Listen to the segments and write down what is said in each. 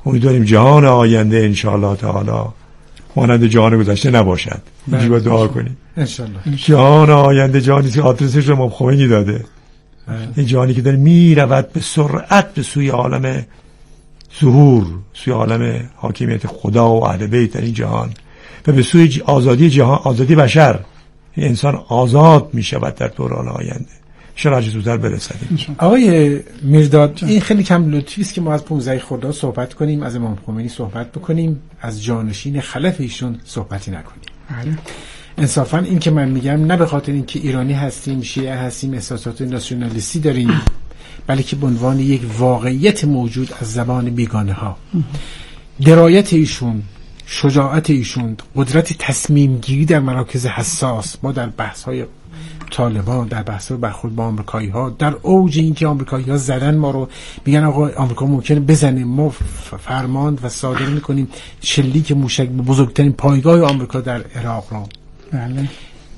امیدواریم جهان آینده ان شاء الله تعالی مانند جهان گذشته نباشد. اینجوری باید دعا کنیم ان شاء الله. جهان آینده جهانی که آدرسش رو امام خمینی داده، این جهانی که داره میرود به سرعت به سوی عالم ظهور، سوی عالم حاکمیت خدا و اهل بیت در این جهان و به سوی آزادی جهان، آزادی بشر. انسان آزاد میشود در دوران آینده. شاید زودتر برسیم. آقای میرداد، این خیلی کم لطفی است که ما از 15 خرداد صحبت کنیم، از امام خمینی صحبت بکنیم، از جانشین خلف ایشون صحبتی نکنیم. انصافا این که من میگم نه به خاطر اینکه ایرانی هستیم، شیعه هستیم، احساسات ناسیونالیستی داریم، بلکه به عنوان یک واقعیت موجود از زبان بیگانه ها. درایت ایشون، شجاعت ایشون، قدرت تصمیم گیری در مراکز حساس. ما در بحث های طالبان، در بحث های برخورد با آمریکایی ها، در اوج این که آمریکایی ها زدن ما رو، میگن آقا آمریکا ممکنه بزنه، ما فرمان و صادر میکنیم شلیک موشک به بزرگترین پایگاه آمریکا در عراق را. بله.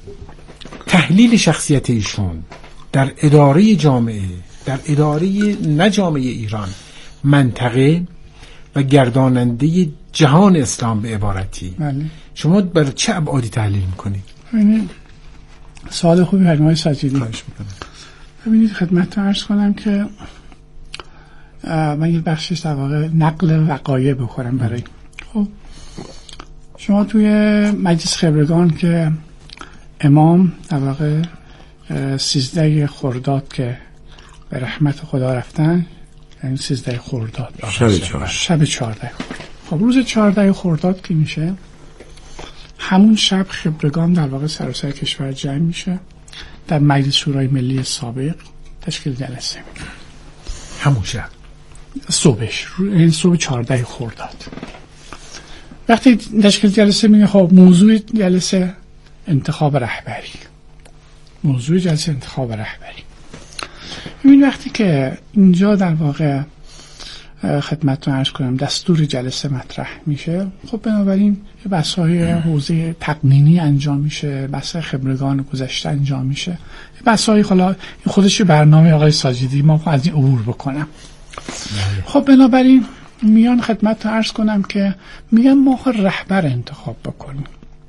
تحلیل شخصیت ایشون در اداره جامعه، در اداره نه جامعه ایران، منطقه و گرداننده جهان اسلام به عبارتی. بله. شما بر چه ابعادی تحلیل میکنید؟ سوال خوبی فرمای ساجدی. خواهش میکنم. ببینید خدمتتون عرض کنم که من یه بخشش در واقع نقل وقایع بکنم برای خب شما توی مجلس خبرگان که امام در واقع 13 خرداد که به رحمت خدا رفتن، یعنی 13 خرداد شب 14. خب روز 14 خرداد که میشه، همون شب خبرگان در واقع سراسر کشور جمع میشه، در مجلس شورای ملی سابق تشکیل جلسه میکنه. همون شب صبحش، این صبح 14 خرداد وقتی تشکیل جلسه میگه خب موضوع جلسه انتخاب رهبری. موضوع جلسه انتخاب رهبری. ببین وقتی که اینجا در واقع خدمتتون عرض کنم دستور جلسه مطرح میشه، خب بنابراین یه بحث‌های حوزه تقنینی انجام میشه، بحث‌های خبرگان گذشته انجام میشه، یه بحث‌های خودش برنامه آقای ساجدی ما از این عبور بکنم. خب بنابراین میان خدمتتون عرض کنم که میگن ما رهبر انتخاب بکنیم.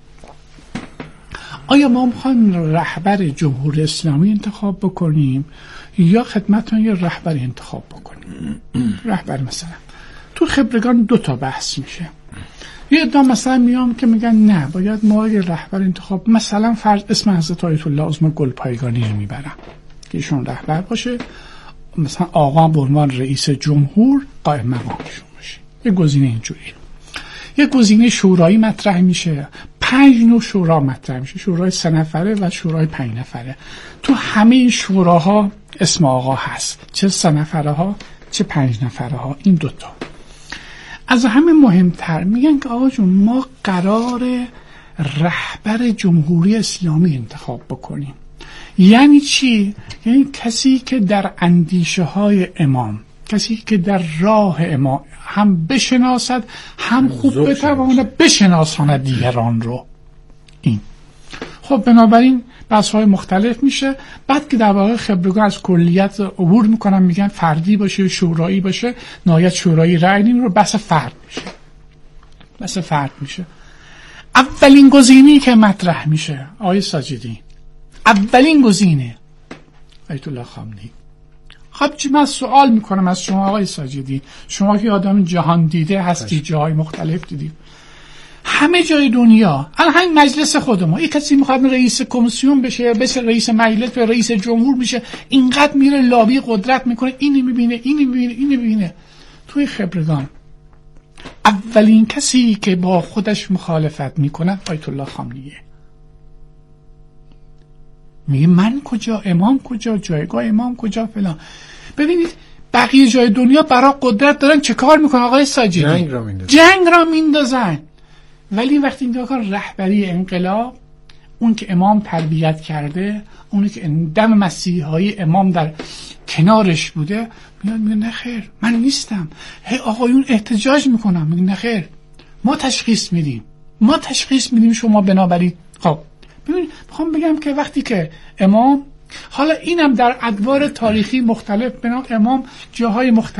آیا ما میخوایم رهبر جمهوری اسلامی انتخاب بکنیم یا خدمتتون یه رهبر انتخاب بکنیم؟ رهبر مثلا تو خبرگان 2 تا بحث میشه. یه عده مثلا میام که میگن نه باید ما یه رهبر انتخاب، مثلا فرض اسم حضرت آیت الله عظمت گلپایگانی رو میبرم که ایشون رهبر باشه، مثلا آقا به عنوان رئیس جمهور قائم مقامشون باشه. یه گزینه اینجوریه. یه گزینه شورایی مطرح میشه، 5 نوع شورا مطرح میشه، شورای 3 نفره و شورای 5 نفره. تو همه این شوراها اسم آقا هست، چه 3 نفره ها چه 5 نفره ها. این 2 تا از همه مهمتر میگن که آقا جون ما قرار رهبر جمهوری اسلامی انتخاب بکنیم. یعنی چی؟ یعنی کسی که در اندیشه های امام، کسی که در راه امام هم بشناسد، هم خوب بتواند بشناساند دیگران رو. این خب بنابراین بحث‌های مختلف میشه. بعد که در واقع خبرگان از کلیت عبور میکنن، میگن فردی باشه شورایی باشه، نهایت شورایی رأی نمیره، بحث فرد میشه. بحث فرد میشه. اولین گزینه‌ای که مطرح میشه آقای ساجدی، اولین گزینه آیت الله خامنه‌ای. خب من سوال میکنم از شما آقای ساجدی، شما که آدم جهان دیده هستی، جاهای مختلف دیدی، همه جای دنیا، الان همین مجلس خود ما، یک کسی میخواد رئیس کمیسیون بشه، بشه رئیس مجلس، به رئیس جمهور میشه، اینقدر میره لابی قدرت میکنه، اینی میبینه. توی خبرگان اولین کسی که با خودش مخالفت میکنه آیت الله خامنه‌ای. میگه من کجا، امام کجا، جایگاه امام کجا فلان. ببینید بقیه جای دنیا برای قدرت دارن چه کار میکنن آقای ساجدی؟ جنگ را میندازن. ولی وقتی این کار رهبری انقلاب، اون که امام تربیت کرده، اونی که دم مسیحایی امام در کنارش بوده، میاد میگه نه خیر من نیستم. هی آقایون احتجاج میکنن، میگه نه خیر ما تشخیص میدیم شما بنابراین. خب ببین میخوام بگم که وقتی که امام، حالا اینم در ادوار تاریخی مختلف بنا امام جاهای مختلف،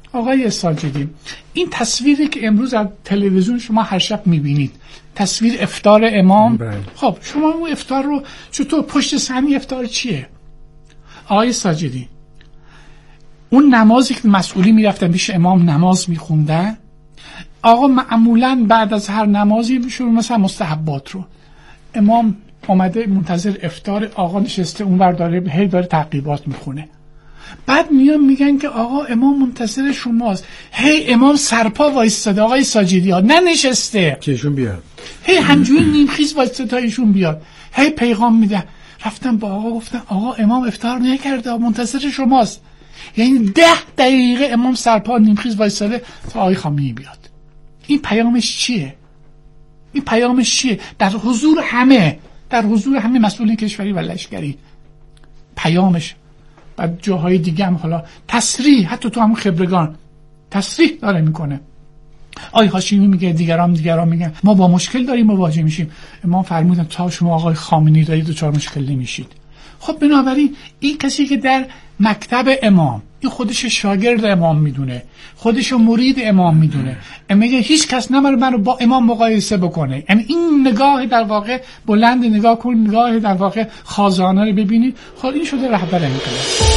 آقای ساجدی، این تصویری که امروز از تلویزیون شما هر شب میبینید، تصویر افطار امام، خب شما اون افطار رو چطور پشت صحنه افطار چیه؟ آقای ساجدی، اون نمازی که مسئولی میرفتن پیش امام نماز میخوندن، آقا معمولا بعد از هر نمازی میشون مثلا مستحبات رو، امام اومده منتظر افطار، آقا نشسته اونور داره تعقیبات میخونه، بعد میان میگن که آقا امام منتظر شماست، هی امام سرپا وایستاده آقای ساجدی ها، ننشسته که ایشون بیاد، هی همجوری نیمخیز وایستاده تا ایشون بیاد، هی پیغام میده. رفتم با آقا گفتن آقا امام افطار نکرده منتظر شماست، یعنی 10 دقیقه امام سرپا نیمخیز وایستاده تا آقای خامنه‌ای بیاد. این پیامش چیه؟ این پیامش چیه؟ در حضور همه مسئولین کشوری و لشکری پیامش. بعد جاهای دیگه هم حالا تصریح، حتی تو همون خبرگان تصریح داره میکنه. آقای هاشمی میگه، دیگران میگن ما با مشکل داریم مواجه میشیم. امام فرمودن تا شما آقای خامنه‌ای دارید دچار مشکل نمیشید. خب بنابراین این کسی که در مکتب امام، این خودش شاگرد امام میدونه، خودش مرید امام میدونه، میگه هیچ کس نمیره منو با امام مقایسه بکنه. یعنی این نگاه در واقع بلند نگاه کن، نگاه در واقع خازانه رو ببینید. خب این شده رهبر انقلاب.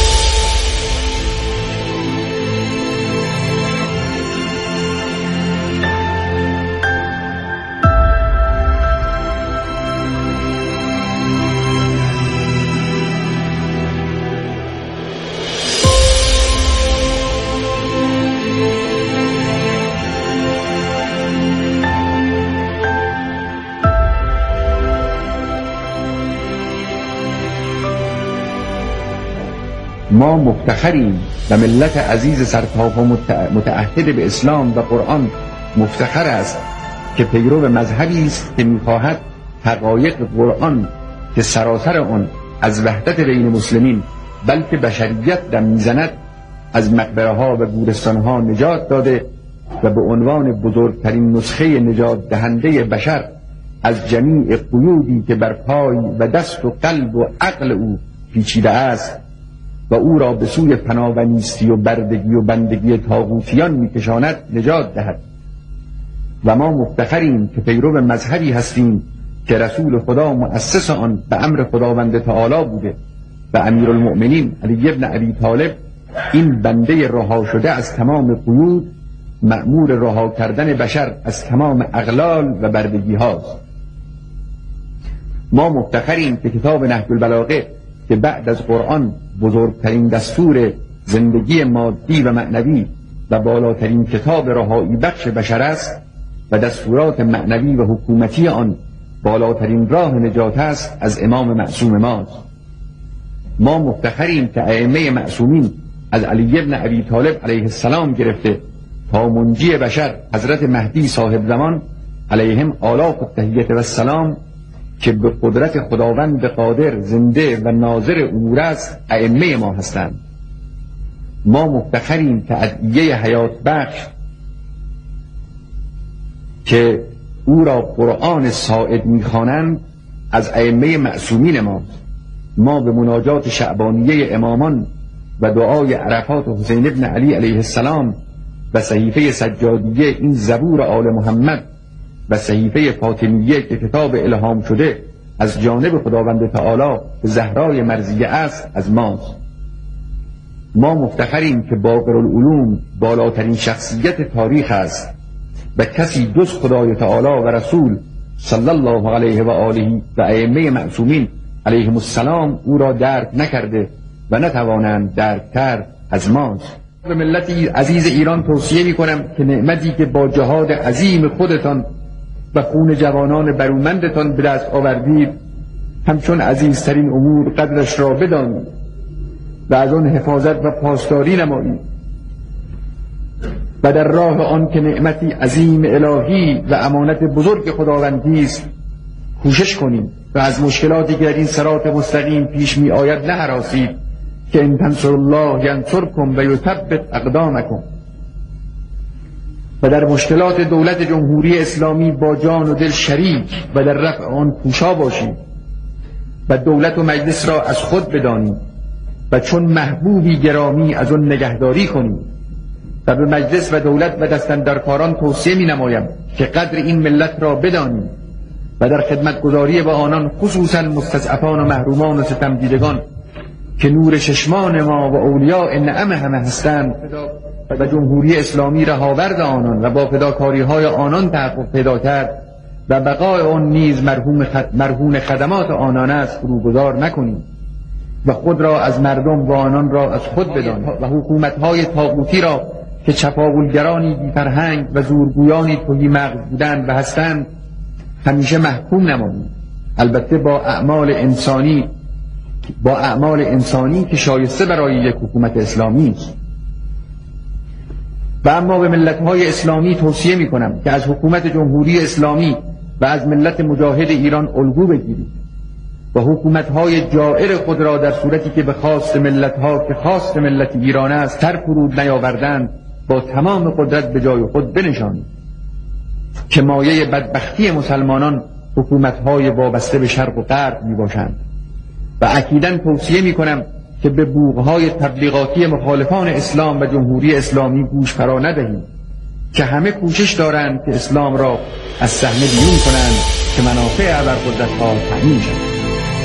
ما مفتخریم و ملت عزیز سرتاپا متعهد به اسلام و قرآن مفتخر است که پیرو مذهبی است که می‌خواهد حقایق قرآن که سراسر آن از وحدت بین مسلمین بلکه بشریت دم می‌زند از مقبره‌ها و گورستان‌ها نجات داده و به عنوان بزرگترین نسخه نجات دهنده بشر از جمیع قیودی که بر پای و دست و قلب و عقل او پیچیده است و او را به سوی فنا و نیستی و بردگی و بندگی طاغوتیان میکشاند نجات دهد. و ما مفتخریم که پیرو مذهبی هستیم که رسول خدا مؤسس آن به امر خداوند تعالی بوده و امیرالمؤمنین علی ابن ابی طالب این بنده رها شده از تمام قیود مأمور رها کردن بشر از تمام اغلال و بردگی هاست. ما مفتخریم که کتاب نهج البلاغه که بعد از قرآن بزرگترین دستور زندگی مادی و معنوی و بالاترین کتاب رهایی بخش بشر است و دستورات معنوی و حکومتی آن بالاترین راه نجات است، از امام معصوم ماست. ما مفتخریم که ائمه معصومین از علی ابن ابی طالب علیه السلام گرفته تا منجی بشر حضرت مهدی صاحب زمان علیهم آلاف التحیة و السلام که به قدرت خداوند قادر زنده و ناظر امور است ائمه ما هستند. ما مفتخریم که ادعیه حیات بخش که او را قرآن صاعد می‌خوانند از ائمه معصومین ماست. ما به مناجات شعبانیه امامان و دعای عرفات و حسین ابن علی علیه السلام و صحیفه سجادیه این زبور آل محمد و صحیفه فاطمیه که کتاب الهام شده از جانب خداوند تعالی به زهرای مرضیه است از ماست. ما مفتخریم که باقر العلوم بالاترین شخصیت تاریخ است و کسی جز خدای تعالی و رسول صلی الله علیه و آله و ائمه معصومین علیهم السلام او را درک نکرده و نتوانند درک کرد از ماست. به ملت عزیز ایران توصیه می کنم که نعمتی که با جهاد عظیم خودتان و خون جوانان برومندتان به دست آوردید همچون عزیزترین امور قدرش را بدانید و از آن حفاظت و پاسداری نمایید و در راه آن که نعمتی عظیم الهی و امانت بزرگ خداوندی است کوشش کنید و از مشکلاتی که در این صراط مستقیم پیش می آید نهراسید که ان تنصروا الله ینصرکم و یثبت اقدامکم و در مشکلات دولت جمهوری اسلامی با جان و دل شریک و در رفع آن کوشا باشید و دولت و مجلس را از خود بدانید و چون محبوبی گرامی از آن نگهداری کنید و به مجلس و دولت و دستاندرکاران توصیه می نمایم که قدر این ملت را بدانیم و در خدمتگزاری با آنان، خصوصا مستضعفان و محرومان و ستمدیدگان که نور چشمان ما و اولیاء نعم همه هستند و جمهوری اسلامی رهاورد آنان و با فداکاری های آنان تحقق پیدا کرد و بقای آن نیز مرهون خدمات آنان است، فروگذار نکنیم و خود را از مردم و آنان را از خود بدانیم و حکومت‌های طاغوتی را که چپاولگرانی بی فرهنگ و زورگویانی تهی مغز بودند و هستند همیشه محکوم نماییم، البته با اعمال انسانی که شایسته برای یک حکومت اسلامی است. و اما به ملت‌های اسلامی توصیه می‌کنم که از حکومت جمهوری اسلامی و از ملت مجاهد ایران الگو بگیرید و حکومت‌های جائر خود را در صورتی که به خواست ملت‌ها که خواست ملت ایران است سر فرود نیاوردند با تمام قدرت به جای خود بنشانید که مایه بدبختی مسلمانان حکومت‌های وابسته به شرق و غرب میباشند. و اکیداً توصیه می‌کنم که به بوق‌های تبلیغاتی مخالفان اسلام و جمهوری اسلامی گوش فرا ندهیم که همه کوشش دارند که اسلام را از صحنه بیرون کنند که منافع ابرقدرت‌ها تأمین شود.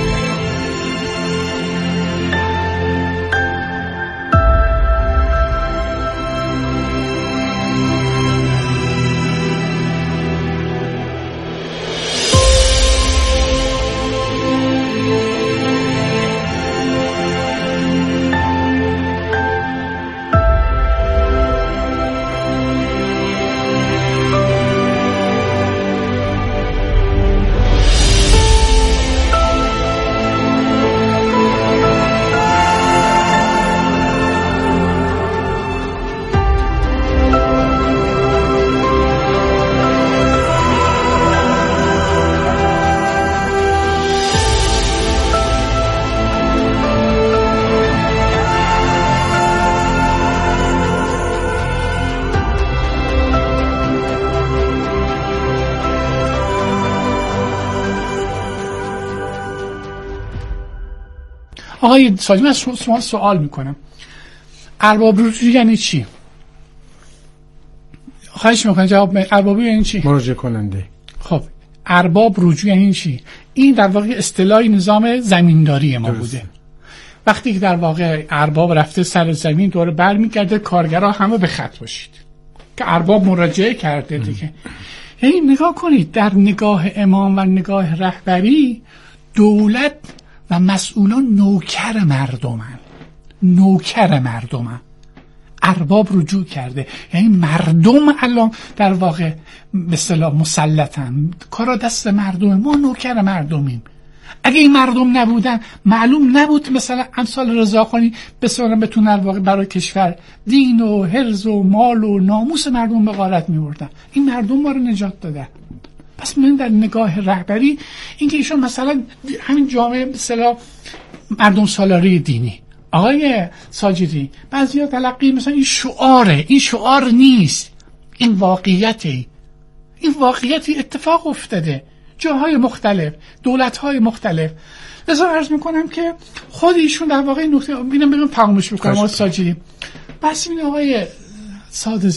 آقای ساجی، من شما سوال میکنم، ارباب رجوع یعنی چی؟ خواهش میکنم جواب بدید. اربابی یعنی چی؟ مراجعه کننده. خب ارباب رجوع یعنی چی؟ این در واقع اصطلاح نظام زمینداری ما بوده. وقتی که در واقع ارباب رفته سر زمین دوره برمیگرده، کارگرها همه به خط باشید که ارباب مراجعه کرده دیگه. یعنی نگاه کنید، در نگاه امام و نگاه رهبری دولت و مسئولان نوکر مردمن. ارباب رجوع کرده، یعنی مردم الان در واقع به اصطلاح مسلطن، کارا دست مردم، ما نوکر مردمیم. اگه این مردم نبودن معلوم نبود مثلا امثال رضاخانی بسیارن بتونن در واقع برای کشور دین و حرز و مال و ناموس مردم به غارت می‌بردن. این مردم ما رو نجات دادن. پس من در نگاه رهبری اینکه ایشون مثلا همین جامعه به اصطلاح مردم سالاری دینی، آقای ساجدی بعضیا تلقی مثلا این شعار نیست، این واقعیتی اتفاق افتاده جاهای مختلف، دولت‌های مختلف. لذا عرض میکنم که خود ایشون در واقع نقطه بگم فراموش میکنم آقای ساجدی. بس این آقای ساده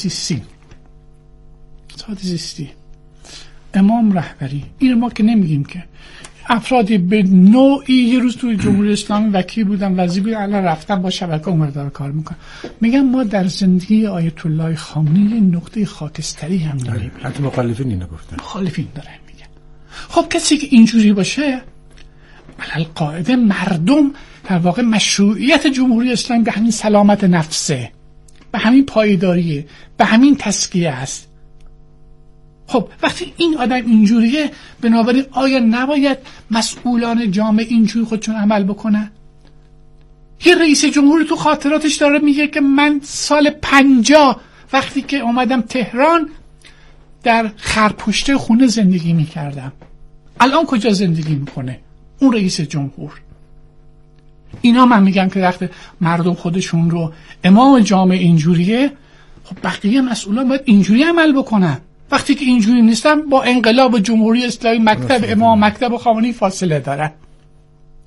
زیستی امام رهبری، این ما که نمیگیم که افرادی به نوعی یه روز توی جمهوری اسلامی وکیل بودن، وزیر بودن، الان رفتن با شبکه عمر داره کار میکنن. میگم ما در زندگی آیت الله خامنه‌ای یه نقطه خاکستری هم داریم. حتی مخالفین اینو گفتن. مخالفین دارن میگن خب کسی که اینجوری باشه، علل قاعده مردم در واقع مشروعیت جمهوری اسلامی به همین سلامت نفسه، به همین پایداریه، به همین تسکیه است. خب وقتی این آدم اینجوریه، بنابراین آیا نباید مسئولان جامعه اینجوری خودشون عمل بکنن؟ یه رئیس جمهوری تو خاطراتش داره میگه که من سال 50 وقتی که اومدم تهران در خرپشته خونه زندگی میکردم. الان کجا زندگی میکنه اون رئیس جمهور؟ اینا من میگم که وقتی مردم خودشون رو امام جامعه اینجوریه، خب بقیه مسئولان باید اینجوری عمل بکنن. وقتی که اینجوری نیستن با انقلاب جمهوری اسلامی، مکتب امام، مکتب خامنه‌ای فاصله دارن.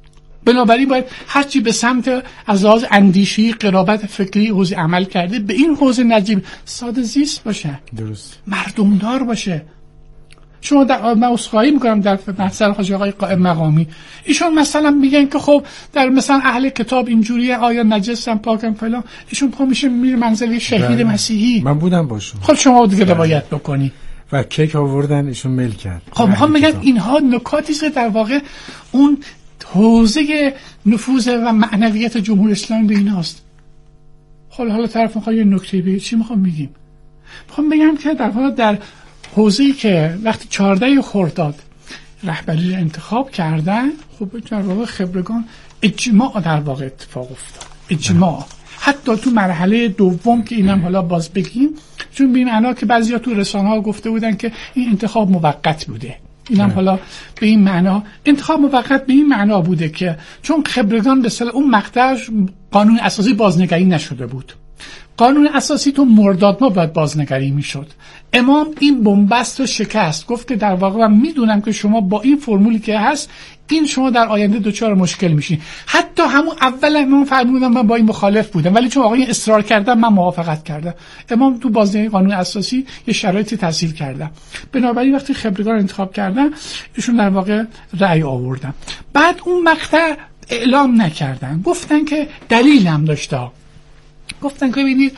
بنابراین باید هرچی به سمت از لحاظ اندیشی، قرابت فکری، حوزه عمل کرده به این حوزه نجیب ساده زیست باشه، درست، مردمدار باشه. شما من عذرخواهی میکنم در محضر حاجی آقای قائم مقامی، ایشون مثلا میگن که خب در مثلا اهل کتاب اینجوریه، آیا نجسن پاکن فلان، ایشون پا میشه میره منزل شهید مسیحی. من بودم باشون. خب شما دیگه روایت بکنی و کیک آوردن ایشون میل کرد. خب میخوام بگم اینها نکاتی است که در واقع اون حوزه نفوذ و معنویت جمهوری اسلامی به ایناست. حالا طرف میخواد یه نکته بگه، چی میخوام بگیم؟ میخوام بگم که در واقع در حوزه‌ای که وقتی 14 خرداد رهبری رو انتخاب کردن، خب در واقع خبرگان اجماع در واقع اتفاق افتاد، اجماع. حتی تو مرحله دوم که اینم حالا باز بگیم، چون به این معنا که بعضیا تو رسانه‌ها گفته بودن که این انتخاب موقت بوده، اینم حالا به این معنا انتخاب موقت به این معنا بوده که چون خبرگان به اصطلاح اون مقطع قانون اساسی بازنگری نشده بود، قانون اساسی تو مرداد ما باید بازنگری میشد. امام این بنبست رو شکست، گفت که در واقع من میدونم که شما با این فرمولی که هست این شما در آینده دچار مشکل میشین. حتی همون اول امام فرمودن من با این مخالف بودم، ولی چون آقایون اصرار کردن من موافقت کردم. امام تو بازنگری قانون اساسی یه شرایطی تسهیل کردن. بنابراین وقتی خبرگان انتخاب کردن ایشون در واقع رأی آوردن. بعد اون مقطع اعلام نکردن، گفتن که دلیل هم داشته، گفتن که ببینید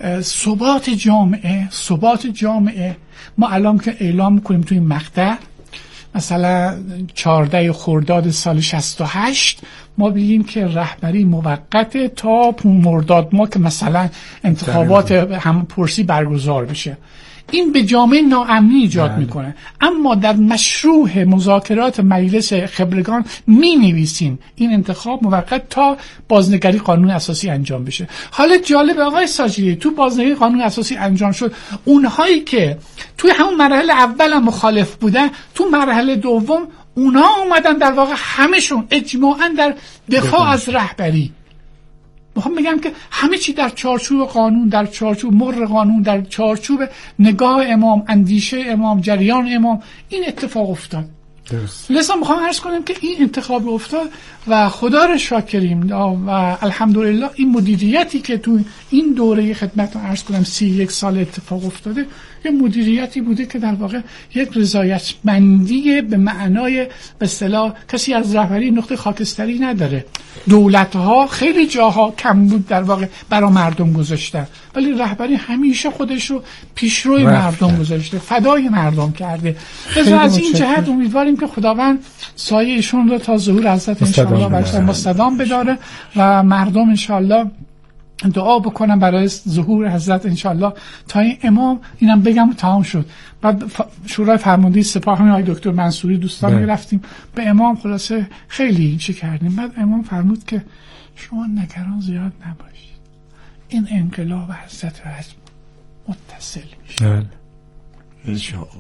ثبات جامعه ما الان که اعلام میکنیم توی این مقطع، مثلا 14 خرداد سال 68 ما بگیم که رهبری موقت تا مرداد ما که مثلا انتخابات هم پرسی برگزار بشه، این به جامعه ناامنی ایجاد میکنه. اما در مشروع مذاکرات مجلس خبرگان می نویسین این انتخاب موقت تا بازنگری قانون اساسی انجام بشه. حالا جالب آقای ساجدی، تو بازنگری قانون اساسی انجام شد، اونهایی که توی همون مرحله اول هم مخالف بودن، تو مرحله دوم اونها اومدن در واقع همشون اجماعاً در دفاع از رهبری. میخوام بگم که همه چی در چارچوب قانون، در چارچوب مر قانون، در چارچوب نگاه امام، اندیشه امام، جریان امام این اتفاق افتاد. درست. لذا میخوام عرض کنم که این انتخاب افتاد و خدا رو شاکریم و الحمدلله این مدیریتی که تو این دوره خدمتتون عرض کنم 31 سال اتفاق افتاده، یه مدیریتی بوده که در واقع یک رضایتمندی به معنای به اصطلاح کسی از رهبری نقطه خاکستری نداره. دولت‌ها خیلی جاها کم بود در واقع برای مردم گذاشتن، ولی رهبری همیشه خودش رو پیشروی مردم گذاشته، فدای مردم کرده. لذا از این جهت امیدواریم که خداوند سایه ایشون رو تا ظهور حضرت انشاءالله برای مستدام بداره و مردم انشاءالله دعا بکنم برای ظهور حضرت انشاءالله تا این امام. اینم بگم تمام شد. بعد شورای فرماندهی سپاه همین آقای دکتر منصوری دوستان رفتیم به امام، خلاصه خیلی چه کردیم. بعد امام فرمود که شما نگران زیاد نباشید، این انقلاب حضرت رو متصل میشه انشاءالله.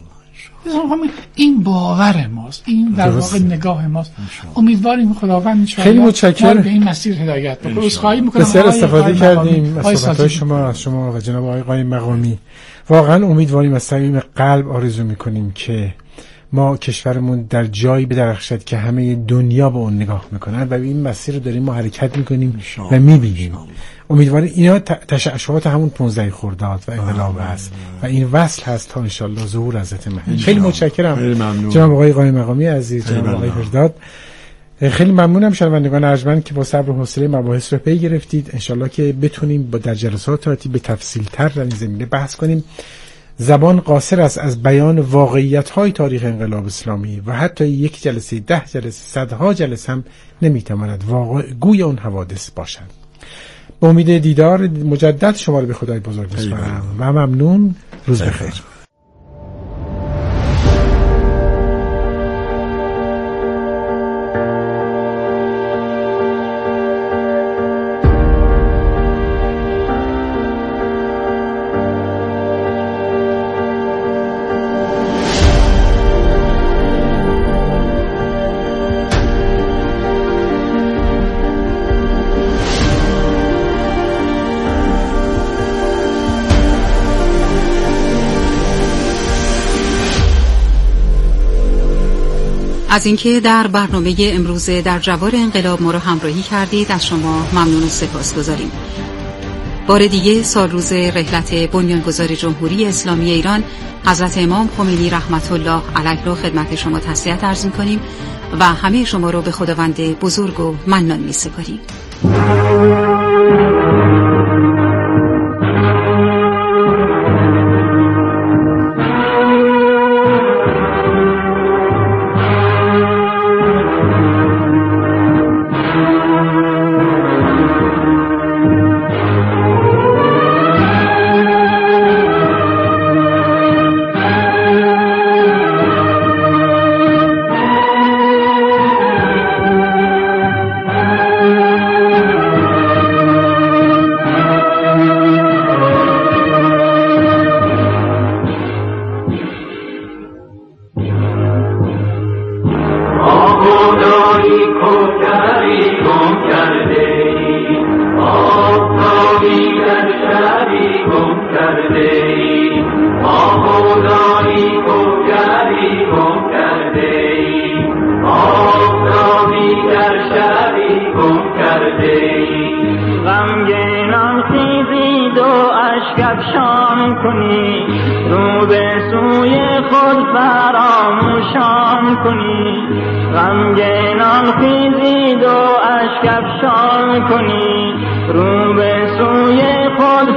این باور ماست، این در واقع نگاه ماست. امیدواریم خداوند انشاءالله خیلی متشکرم به این مسیر هدایت بکنه. عذرخواهی می‌کنم بسیار استفاده کردیم از صحبت‌های شما و جناب آقای قائم مقامی. واقعا امیدواریم، از صمیم قلب آرزو می‌کنیم که ما کشورمون در جایی بدرخشد که همه دنیا به اون نگاه میکنن و این مسیر رو داریم ما حرکت میکنیم و میبینیم. امیدواریم اینا تشعشعات همون 15 خرداد و انقلاب هست و این وصل هست تا انشالله ظهور حضرت مهدی. خیلی متشکرم جناب آقای قائم مقامی عزیز، جناب آقای فرداد. خیلی ممنونم شنوندگان ارجمند که با صبر و حوصله مباحث رو پی گرفتید. انشالله که بتونیم با در جلسات آتی به تفصیل تر در این زمینه بحث کنیم. زبان قاصر است از بیان واقعیت‌های تاریخ انقلاب اسلامی و حتی یک جلسه، 10 جلسه، صدها جلسه هم نمیتواند گوی اون حوادث باشند. با امید دیدار مجدد شما رو به خدای بزرگ می‌سپارم و ممنون. روز بخیر. از اینکه در برنامه امروز در جوار انقلاب ما را همراهی کردید از شما ممنون و سپاسگزاریم. بار دیگه سال روز رحلت بنیانگذار جمهوری اسلامی ایران حضرت امام خمینی رحمت الله علیه را خدمت شما تسلیت عرض می‌کنیم و همه شما رو به خداوند بزرگ و منان می‌سپاریم. غمگینان خیزید و اشک افشان کنید، رو به سوی خود فراموشان کنید. غمگینان خیزید و اشک افشان کنید، رو به سوی خود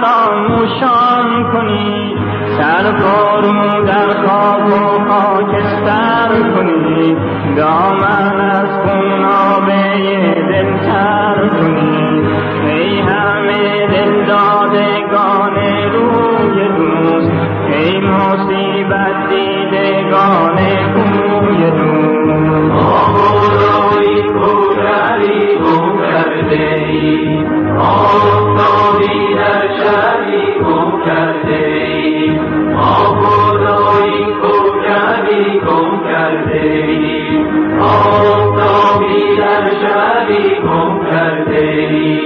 فراموشان کنید. سر فرو در خاک و خاکستر کنید، دامن از خونابه دل تر کنید. ای همه دل دادگان روی دوست، ای مصیبت دیدگان کوی دوست. آبادانی کوکری گم کرده ای، آفتابی در شبی گم کرده ای. آبادانی کوکری گم کرده ای، آفتابی در شبی گم کرده ای.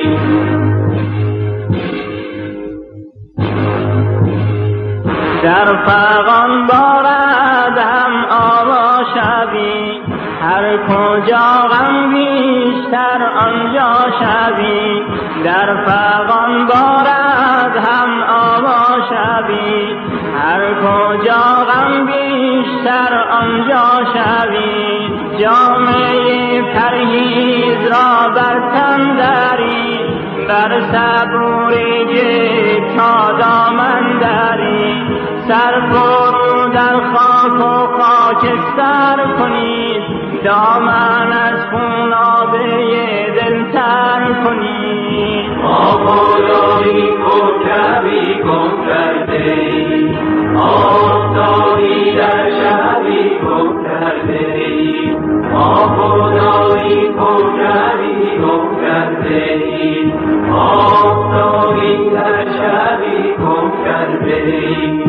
در فغان بارد هم آوا شوی، هر کجا غم بیشتر آنجا شوی. در فغان بارد هم آوا شوی، هر کجا غم بیشتر آنجا شوی. جامعه پرهیز را بر تن داری، بر صبوری جیب تا دامن داری. سر فرو در خاک و خاکستر کنید، دامن از خونابه دل تر کنید. آبادانی کوکبی گم کرده ای، آفتابی در شبی گم کرده ای. آبادانی کوکبی گم کرده ای، آفتابی در شبی گم کرده ای.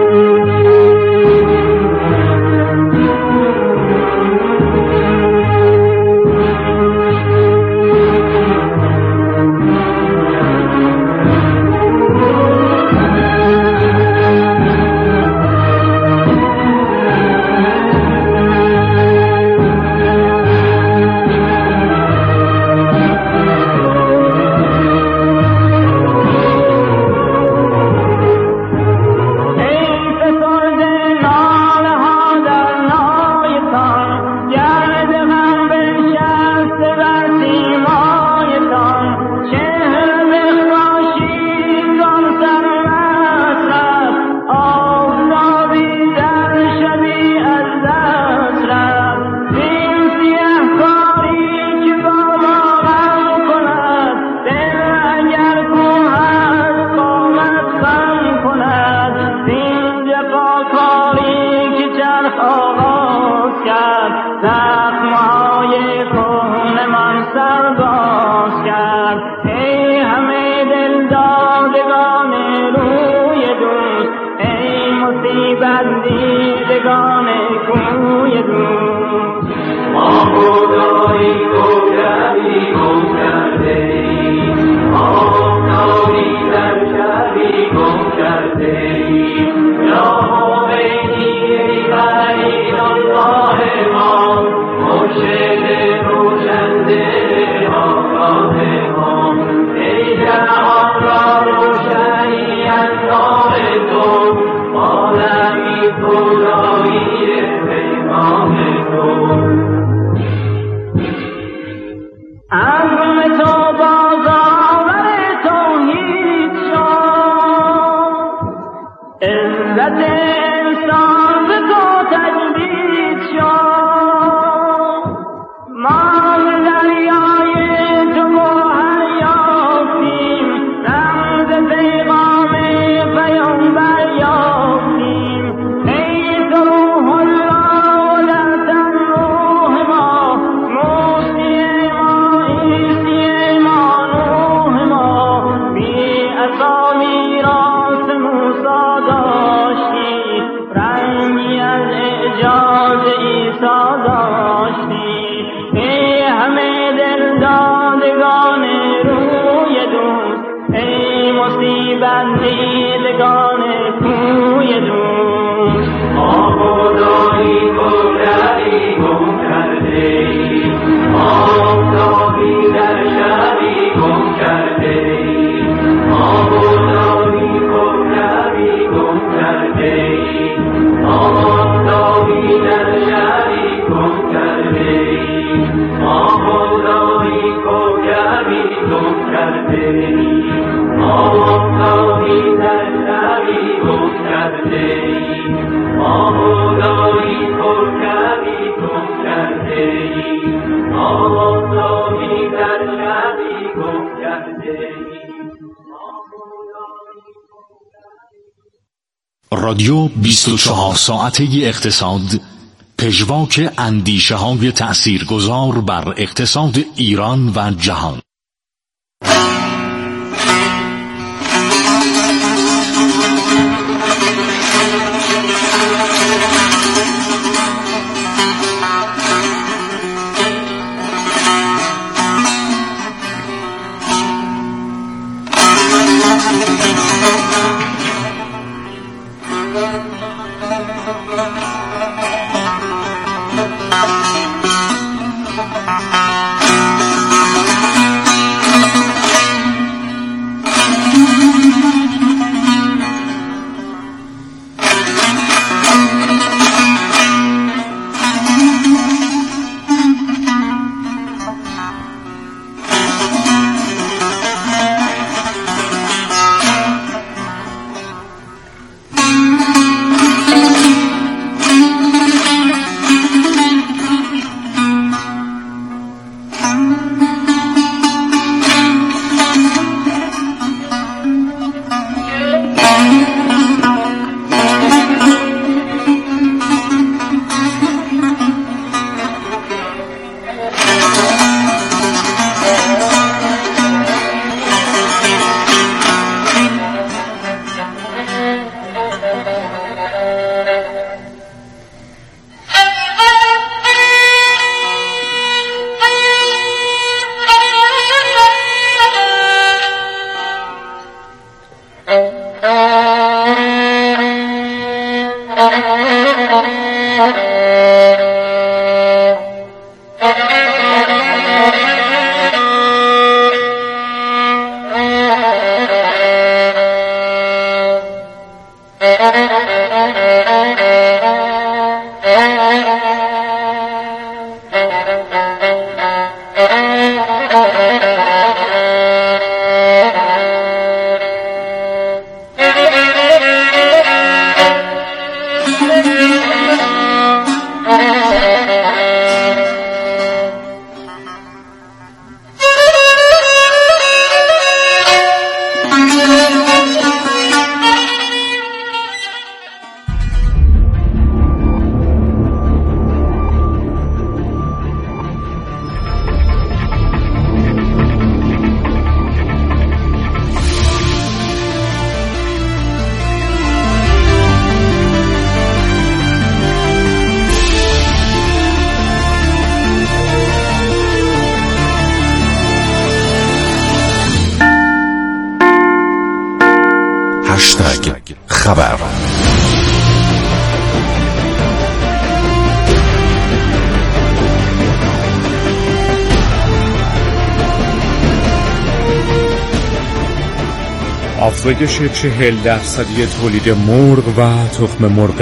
بندیدگان کوی دوست. آبادانی کوکبی گم کرده ای، آفتابی در شبی گم کرده ای. یا خمینی ای فرید الله ما رادیو 24 ساعته اقتصاد، پژواک اندیشه های تأثیرگذار بر اقتصاد ایران و جهان. خبر. افزایش 40% تولید مرغ و تخم مرغ